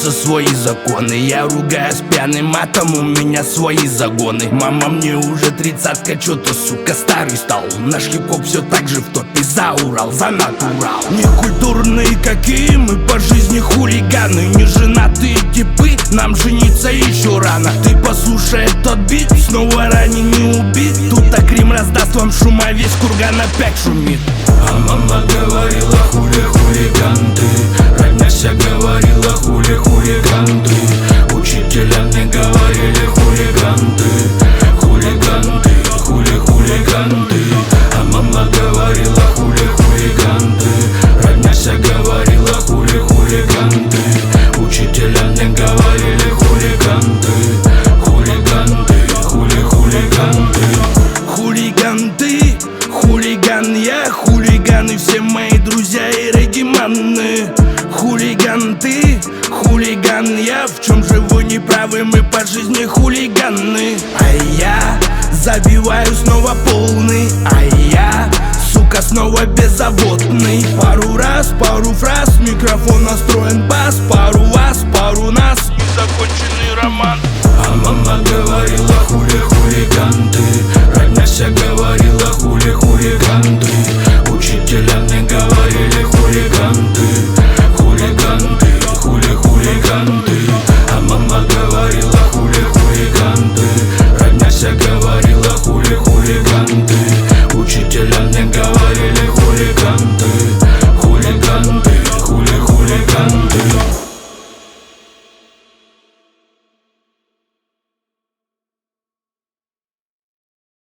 держатся свои законы. Я ругаюсь пьяным матом, у меня свои загоны. Мама, мне уже 30-ка, чё-то, сука, старый стал. Наш хип-хоп все так же в топе, за Урал, за натурал. Некультурные какие мы по жизни хулиганы. Неженатые типы, нам жениться еще рано. Ты послушай этот бит, снова ранен, не убит. Тут так Рим раздаст вам шума, весь курган опять шумит. А мама говорила, хули хулиган ты. Родня вся говорила, хули хулиган ты. Учителя мне говорили, хулиган ты. Хулиган ты, хули хулиган ты. А мама говорила, хули хулиган ты. Родня вся говорила, хули хулиган ты. Учителя мне говорили, хулиган ты. Хулиган ты, хули хулиган ты. Хулиган ты, хулиган я, хулиганы все мои друзья и региманы. Хулиган ты, хулиган я, в чем же вы неправы, мы по жизни хулиганы. А я забиваю снова полный, а я, сука, снова беззаботный. Пару фраз, микрофон настроен бас. Пару вас, пару нас, незаконченный роман. А мама говорила, хули